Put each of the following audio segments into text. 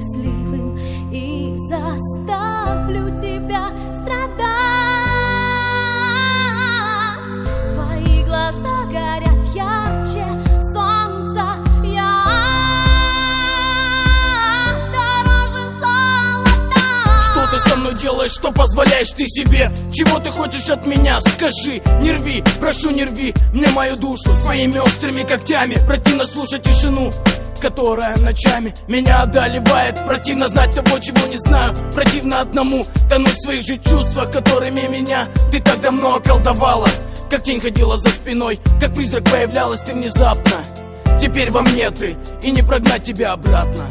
счастливым и заставлю тебя страдать. Твои глаза горят ярче солнца, я дороже золота. Что ты со мной делаешь, что позволяешь ты себе? Чего ты хочешь от меня? Скажи, не рви, прошу, не рви мне мою душу своими острыми когтями. Противно слушать тишину, которая ночами меня одолевает. Противно знать того, чего не знаю. Противно одному тонуть в своих же чувствах, которыми меня ты так давно околдовала. Как тень ходила за спиной, как призрак появлялась ты внезапно. Теперь во мне ты, и не прогнать тебя обратно.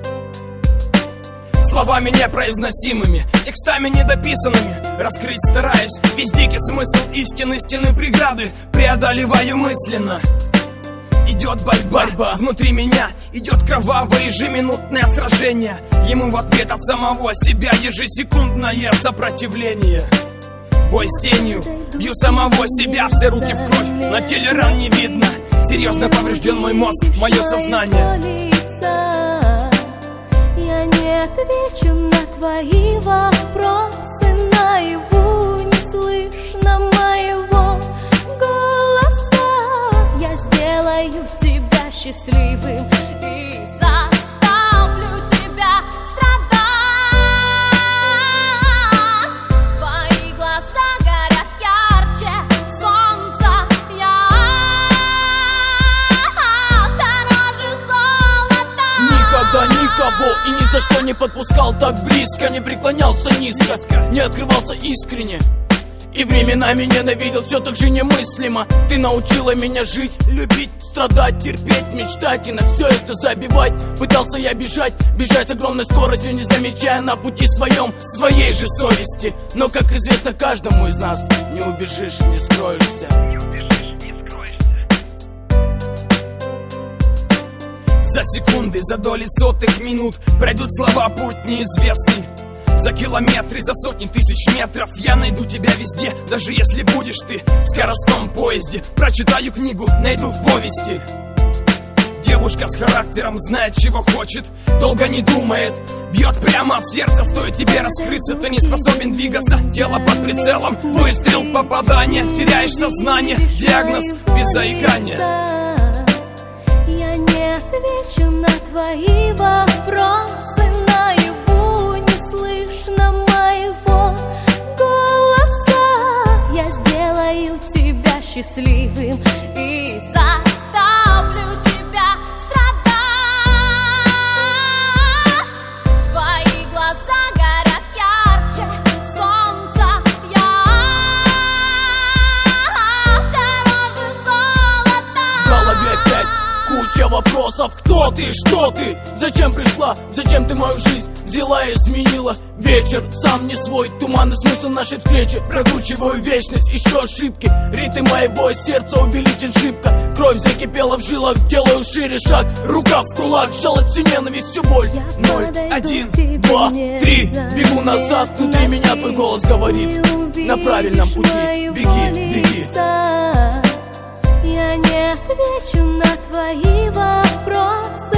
Словами непроизносимыми, текстами недописанными раскрыть стараюсь весь дикий смысл истины, стены преграды преодолеваю мысленно. Идет борьба внутри меня, идет кровавое ежеминутное сражение. Ему в ответ от самого себя ежесекундное сопротивление. Бой с тенью, бью самого себя, все руки в кровь, на теле ран не видно. Серьезно поврежден мой мозг, мое сознание. Я не отвечу на твои вопросы, наяву не слышно моего голоса. Я сделаю тебя счастливым и заставлю тебя страдать. Твои глаза горят ярче солнца, я дороже золота. Никогда никого и ни за что не подпускал так близко, не преклонялся низко, не открывался искренне. И временами ненавидел все так же немыслимо. Ты научила меня жить, любить, страдать, терпеть, мечтать и на все это забивать. Пытался я бежать с огромной скоростью, не замечая на пути своем своей же совести. Но, как известно каждому из нас, не убежишь, не скроешься. За секунды, за доли сотых минут пройдут слова путь неизвестный. За километры, за сотни тысяч метров я найду тебя везде, даже если будешь ты в скоростном поезде. Прочитаю книгу, найду в повести. Девушка с характером знает, чего хочет, долго не думает, бьет прямо в сердце. Стоит тебе раскрыться, ты не способен двигаться. Тело под прицелом, выстрел, попадание, теряешь сознание, диагноз без заикания. Я не отвечу на твои вопросы, наяву не слышно моего голоса. Я сделаю тебя счастливым и заставлю тебя страдать. Твои глаза горят ярче солнца, я дороже золота. В голове опять куча вопросов. Кто ты, что ты, зачем пришла, зачем ты мою жизнь взяла и изменила? Вечер сам не свой, туманный смысл нашей встречи. Прокручиваю вечность, еще ошибки. Ритм моего сердца увеличен шибко. Кровь закипела в жилах, делаю шире шаг. Рука в кулак, жалость, всю ненависть, всю боль. 0, 1, 2, 3. Бегу назад, внутри меня твой голос говорит: на правильном пути, беги, беги. Я не отвечу на твои вопросы,